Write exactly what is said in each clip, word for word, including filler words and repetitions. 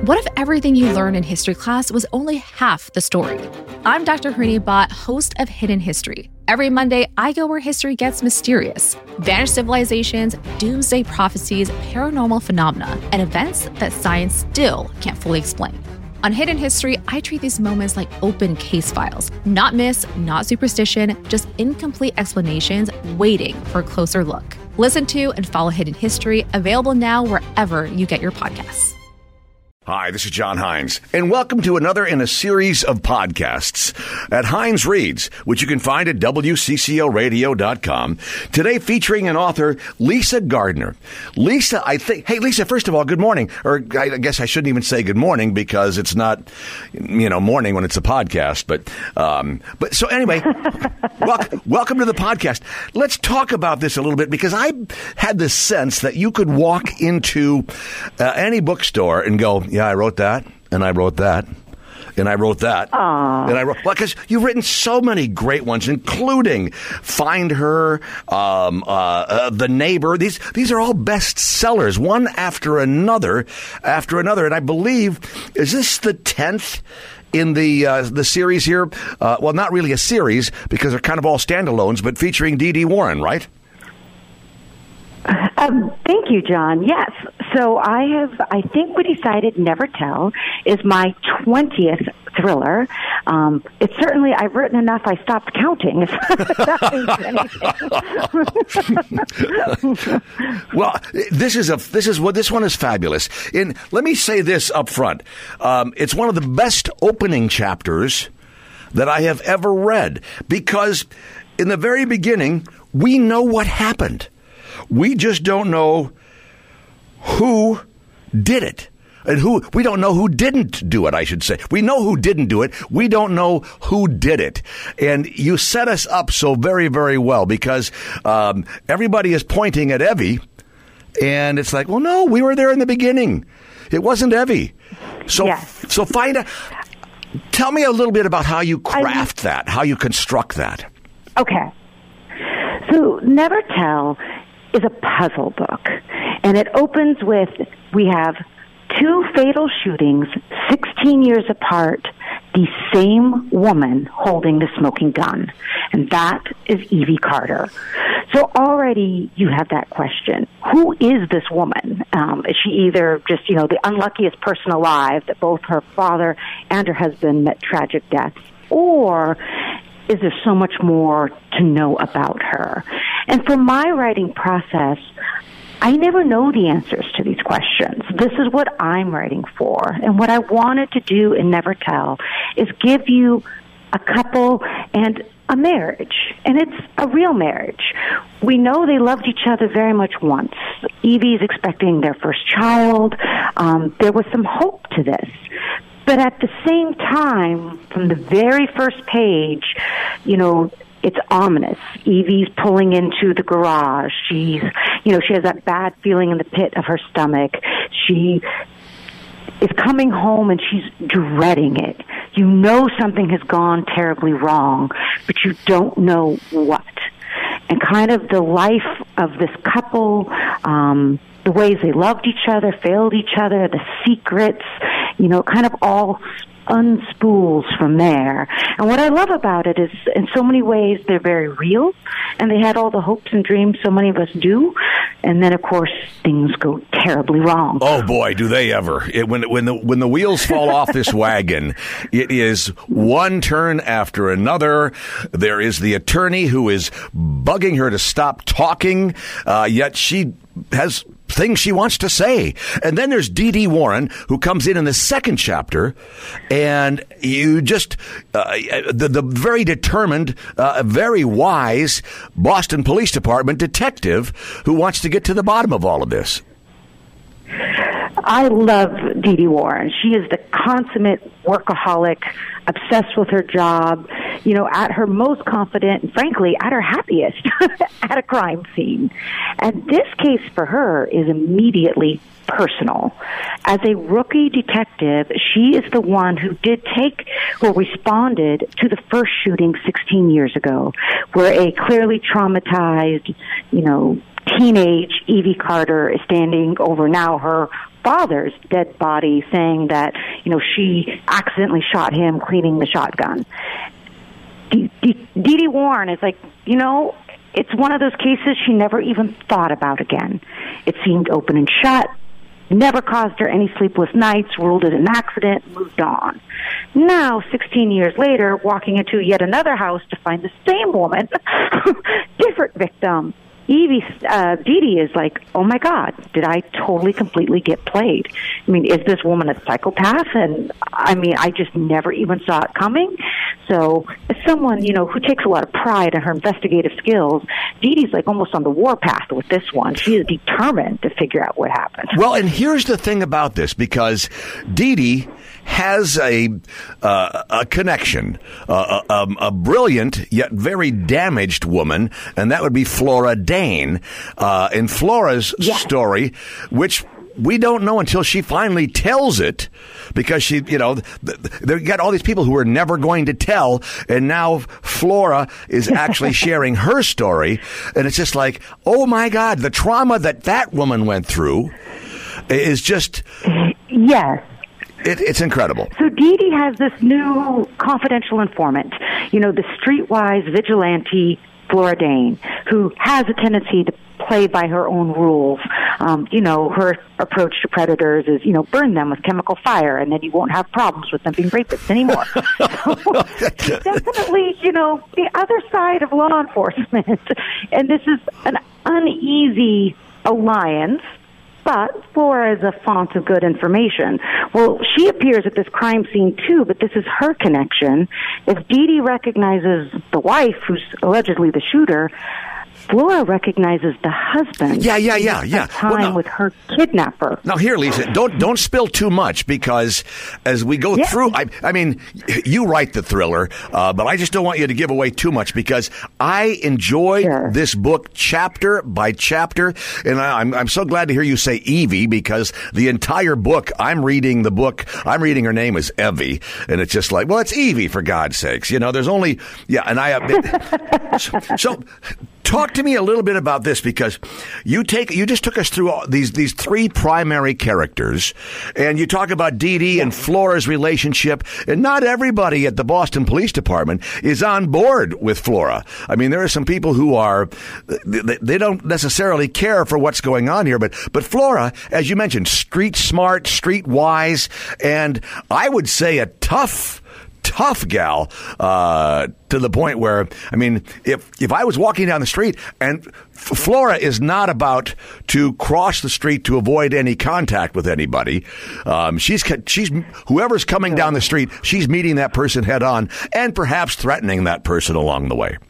What if everything you learned in history class was only half the story? I'm Doctor Harini Bhatt, host of Hidden History. Every Monday, I go where history gets mysterious. Vanished civilizations, doomsday prophecies, paranormal phenomena, and events that science still can't fully explain. On Hidden History, I treat these moments like open case files. Not myths, not superstition, just incomplete explanations waiting for a closer look. Listen to and follow Hidden History, available now wherever you get your podcasts. Hi, this is John Hines, and welcome to another in a series of podcasts at Hines Reads, which you can find at W C C O radio dot com. Today featuring an author, Lisa Gardner. Lisa, I think, hey, Lisa, first of all, good morning. Or I guess I shouldn't even say good morning because it's not, you know, morning when it's a podcast. But, um, but so anyway, welcome, welcome to the podcast. Let's talk about this a little bit because I had this sense that you could walk into uh, any bookstore and go, yeah, I wrote that, and I wrote that, and I wrote that, Aww. and I wrote, well, because you've written so many great ones, including Find Her, um, uh, uh, The Neighbor. These these are all bestsellers, one after another, after another. And I believe, is this the tenth in the uh, the series here? Uh, well, not really a series, because they're kind of all standalones, but featuring Dee Dee Warren, right? Um, thank you, John. Yes. So I have, I think we decided Never Tell is my twentieth thriller. Um, it's certainly, I've written enough, I stopped counting. If that means anything. Well, this is a, this is what, this one is fabulous. And let me say this up front. Um, it's one of the best opening chapters that I have ever read because in the very beginning, we know what happened. We just don't know who did it. And who we don't know who didn't do it, I should say. We know who didn't do it. We don't know who did it. And you set us up so very, very well because um, everybody is pointing at Evie. And it's like, well, no, we were there in the beginning. It wasn't Evie. So, yes. so find out. Tell me a little bit about how you craft I, that, how you construct that. Okay. So Never Tell is a puzzle book, and it opens with, we have two fatal shootings, sixteen years apart, the same woman holding the smoking gun, and that is Evie Carter. So already you have that question. Who is this woman? Um, is she either just, you know, the unluckiest person alive that both her father and her husband met tragic deaths, or is there so much more to know about her? And for my writing process, I never know the answers to these questions. This is what I'm writing for. And what I wanted to do in Never Tell is give you a couple and a marriage. And it's a real marriage. We know they loved each other very much once. Evie's expecting their first child. Um, there was some hope to this. But at the same time, from the very first page, you know, it's ominous. Evie's pulling into the garage. She's, you know, she has that bad feeling in the pit of her stomach. She is coming home and she's dreading it. You know something has gone terribly wrong, but you don't know what. And kind of the life of this couple, um, the ways they loved each other, failed each other, the secrets, you know, kind of all unspools from there. And what I love about it is, in so many ways, they're very real, and they had all the hopes and dreams so many of us do. And then, of course, things go terribly wrong. Oh boy, do they ever! It, when when the when the wheels fall off this wagon, it is one turn after another. There is the attorney who is bugging her to stop talking, uh, yet she has things she wants to say. And then there's Dee Dee Warren, who comes in in the second chapter, and you just, uh, the, the very determined, uh, very wise Boston Police Department detective who wants to get to the bottom of all of this. I love Dee Dee Warren. She is the consummate workaholic, obsessed with her job, you know, at her most confident and, frankly, at her happiest at a crime scene. And this case for her is immediately personal. As a rookie detective, she is the one who did take or responded to the first shooting sixteen years ago, where a clearly traumatized, you know, teenage Evie Carter is standing over now her father's dead body, saying that, you know, she accidentally shot him cleaning the shotgun. Dee Dee Warren is like, you know, it's one of those cases she never even thought about again. It seemed open and shut, never caused her any sleepless nights, ruled it an accident, moved on. Now, sixteen years later, walking into yet another house to find the same woman, different victim. Evie, uh, Dee Dee is like, oh my God, did I totally, completely get played? I mean, is this woman a psychopath? And I mean, I just never even saw it coming. So as someone, you know, who takes a lot of pride in her investigative skills, Dee Dee's like almost on the warpath with this one. She is determined to figure out what happened. Well, and here's the thing about this, because Dee Dee has a uh, a connection, uh, a, a, a brilliant yet very damaged woman, and that would be Flora Dane. Uh, in Flora's yeah. story, which we don't know until she finally tells it, because she, you know, they got all these people who are never going to tell, and now Flora is actually sharing her story, and it's just like, oh my God, the trauma that that woman went through is just... Yes. It, it's incredible. So Dee Dee has this new confidential informant, you know, the streetwise vigilante Flora Dane, who has a tendency to play by her own rules. Um, you know, her approach to predators is, you know, burn them with chemical fire, and then you won't have problems with them being rapists anymore. So, definitely, you know, the other side of law enforcement. And this is an uneasy alliance. But Flora is a font of good information. Well, she appears at this crime scene, too, but this is her connection. If Dee Dee recognizes the wife, who's allegedly the shooter, Flora recognizes the husband. Yeah, yeah, yeah, yeah. Time well, no. with her kidnapper. Now, here, Lisa, don't don't spill too much, because as we go yeah. through, I, I mean, you write the thriller, uh, but I just don't want you to give away too much, because I enjoyed sure. this book chapter by chapter, and I, I'm I'm so glad to hear you say Evie, because the entire book, I'm reading the book, I'm reading her name is Evie, and it's just like, well, it's Evie, for God's sakes, you know. There's only yeah, and I uh, so. so Talk to me a little bit about this, because you take you just took us through all these these three primary characters, and you talk about Dee Dee and Flora's relationship, and not everybody at the Boston Police Department is on board with Flora. I mean, there are some people who are they, they don't necessarily care for what's going on here, but but Flora, as you mentioned, street smart, street wise, and I would say a tough. tough gal, uh, to the point where, I mean, if if I was walking down the street, and F- Flora is not about to cross the street to avoid any contact with anybody. Um, she's she's whoever's coming down the street, she's meeting that person head on, and perhaps threatening that person along the way.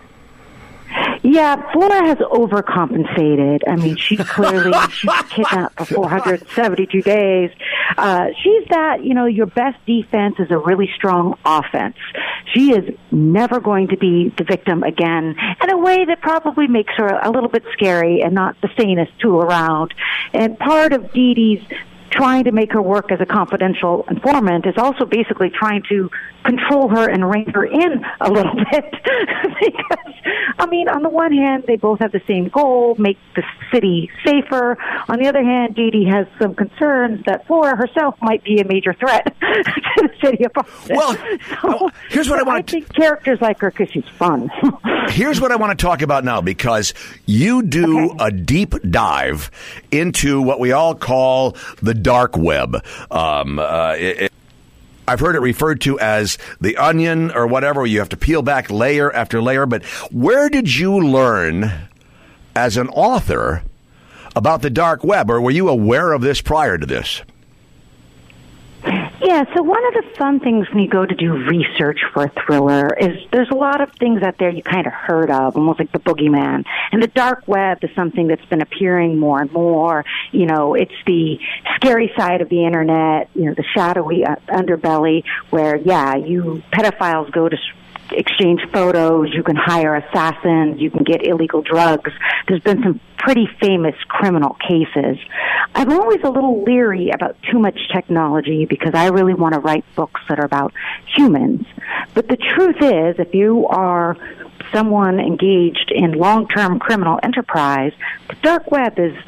Yeah, Flora has overcompensated. I mean, she clearly, she's kidnapped for four hundred seventy-two days. Uh, she's that, you know, your best defense is a really strong offense. She is never going to be the victim again, in a way that probably makes her a little bit scary and not the sanest tool around. And part of Dee Dee's trying to make her work as a confidential informant is also basically trying to control her and rein her in a little bit. Because, I mean, on the one hand, they both have the same goal, make the city safer. On the other hand, Dee Dee has some concerns that Flora herself might be a major threat to the city of Boston. Well, so, here's what I want to... I think characters like her because she's fun. Here's what I want to talk about now, because you do okay. a deep dive into what we all call the dark web. Um, uh, it, it, I've heard it referred to as the onion or whatever. You have to peel back layer after layer. But where did you learn as an author about the dark web, or were you aware of this prior to this? Yeah, so one of the fun things when you go to do research for a thriller is there's a lot of things out there you kind of heard of, almost like the boogeyman. And the dark web is something that's been appearing more and more. You know, it's the scary side of the internet, you know, the shadowy underbelly where, yeah, you pedophiles go to exchange photos, you can hire assassins, you can get illegal drugs. There's been some pretty famous criminal cases. I'm always a little leery about too much technology because I really want to write books that are about humans. But the truth is, if you are someone engaged in long-term criminal enterprise, the dark web is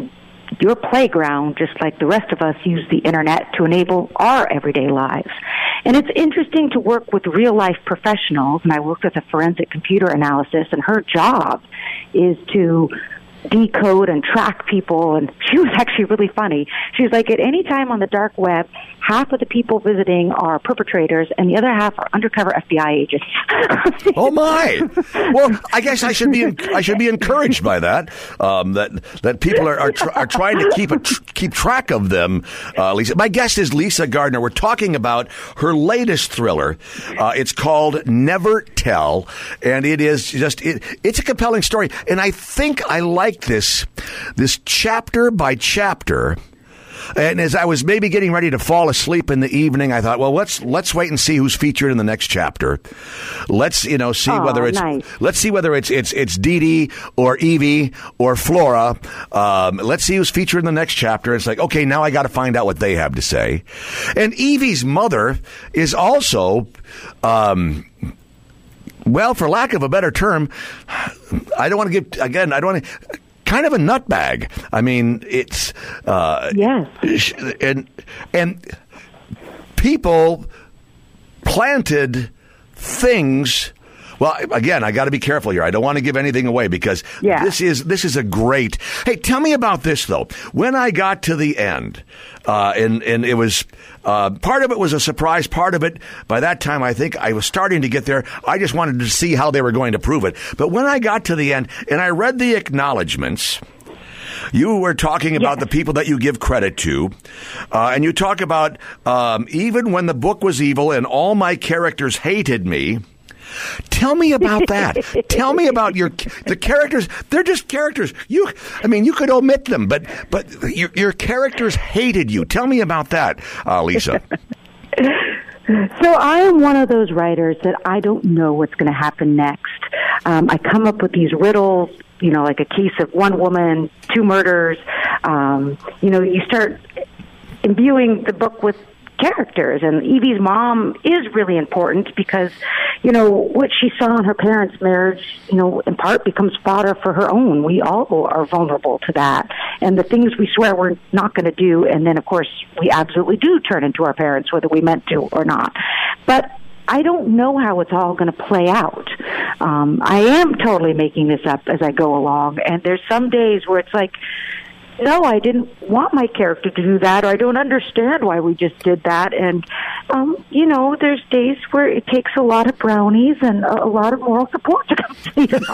your playground, just like the rest of us use the internet to enable our everyday lives. And it's interesting to work with real-life professionals, and I worked with a forensic computer analysis, and her job is to decode and track people, and she was actually really funny. She was like, at any time on the dark web, half of the people visiting are perpetrators, and the other half are undercover F B I agents. Oh my! Well, I guess I should be I should be encouraged by that. Um, that that people are are, tr- are trying to keep a tr- keep track of them. Uh, Lisa, my guest is Lisa Gardner. We're talking about her latest thriller. Uh, it's called Never Tell, and it is just it, it's a compelling story. And I think I like this this chapter by chapter. And as I was maybe getting ready to fall asleep in the evening, I thought, well, let's let's wait and see who's featured in the next chapter. Let's you know see oh, whether it's nice. let's see whether it's it's it's Dee Dee or Evie or Flora. Um, let's see who's featured in the next chapter. It's like, okay, now I got to find out what they have to say. And Evie's mother is also. Um, Well, for lack of a better term, I don't want to get, again, I don't want to, kind of a nutbag. I mean, it's, uh, yes. and, and people planted things. Well, again, I got to be careful here. I don't want to give anything away because yeah. this is this is a great. Hey, tell me about this though. When I got to the end, uh, and and it was uh, part of it was a surprise. Part of it, by that time, I think I was starting to get there. I just wanted to see how they were going to prove it. But when I got to the end and I read the acknowledgments. You were talking about yes. the people that you give credit to, uh, and you talk about um, even when the book was evil and all my characters hated me. Tell me about that. Tell me about your the characters. They're just characters. You, I mean, you could omit them, but but your your characters hated you. Tell me about that, uh, Lisa. So I am one of those writers that I don't know what's going to happen next. Um, I come up with these riddles, you know, like a case of one woman, two murders. Um, you know, you start imbuing the book with characters, and Evie's mom is really important because, you know, what she saw in her parents' marriage, you know, in part becomes fodder for her own. We all are vulnerable to that. And the things we swear we're not going to do, and then, of course, we absolutely do turn into our parents, whether we meant to or not. But I don't know how it's all going to play out. Um, I am totally making this up as I go along, and there's some days where it's like, no, I didn't want my character to do that, or I don't understand why we just did that. And, um, you know, there's days where it takes a lot of brownies and a, a lot of moral support to complete it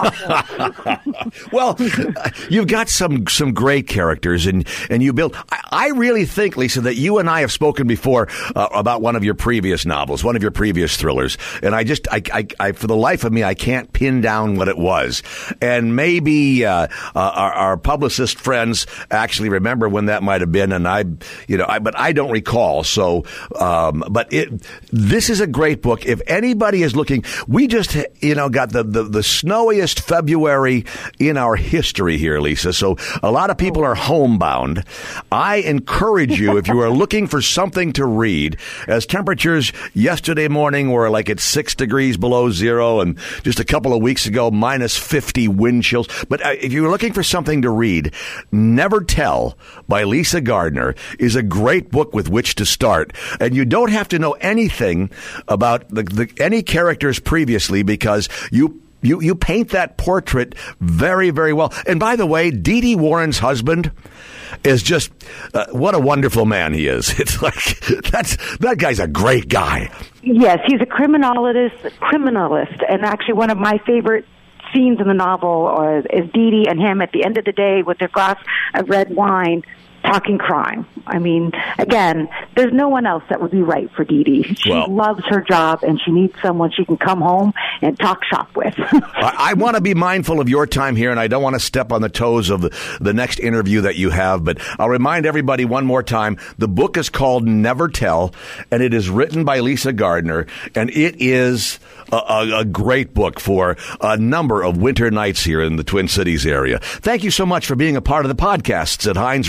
all. Well, you've got some some great characters, and, and you build. I, I really think, Lisa, that you and I have spoken before uh, about one of your previous novels, one of your previous thrillers, and I just, I, I, I for the life of me, I can't pin down what it was. And maybe uh, uh, our, our publicist friends actually remember when that might have been, and I, you know, I, but I don't recall. So, um, but it, this is a great book. If anybody is looking, we just, you know, got the, the, the snowiest February in our history here, Lisa. So a lot of people are homebound. I encourage you, if you are looking for something to read, as temperatures yesterday morning were like at six degrees below zero, and just a couple of weeks ago, minus fifty wind chills. But uh, if you're looking for something to read, Never Tell by Lisa Gardner is a great book with which to start. And you don't have to know anything about the, the, any characters previously, because you You you paint that portrait very, very well. And by the way, Dee Dee Warren's husband is just, uh, what a wonderful man he is. It's like, that's that guy's a great guy. Yes, he's a criminalist, criminalist, and actually one of my favorite scenes in the novel is Dee Dee and him at the end of the day with their glass of red wine talking crime. I mean, again, there's no one else that would be right for Dee Dee. She well, loves her job, and she needs someone she can come home and talk shop with. I, I want to be mindful of your time here, and I don't want to step on the toes of the, the next interview that you have, but I'll remind everybody one more time, the book is called Never Tell, and it is written by Lisa Gardner, and it is a, a, a great book for a number of winter nights here in the Twin Cities area. Thank you so much for being a part of the podcasts at Heinz Reads here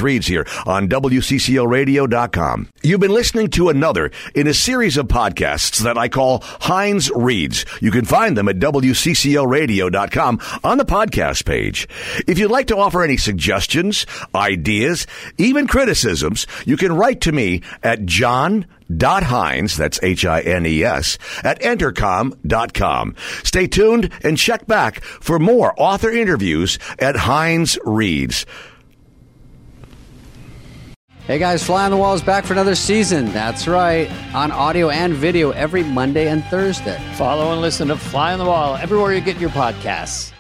here on W C C O radio dot com. You've been listening to another in a series of podcasts that I call Heinz Reads. You can find them at W C C O radio dot com on the podcast page. If you'd like to offer any suggestions, ideas, even criticisms, you can write to me at John Dot Hines, that's H I N E S, at entercom dot com. Stay tuned and check back for more author interviews at Heinz Reads. Hey guys, Fly on the Wall is back for another season. That's right, on audio and video every Monday and Thursday. Follow and listen to Fly on the Wall everywhere you get your podcasts.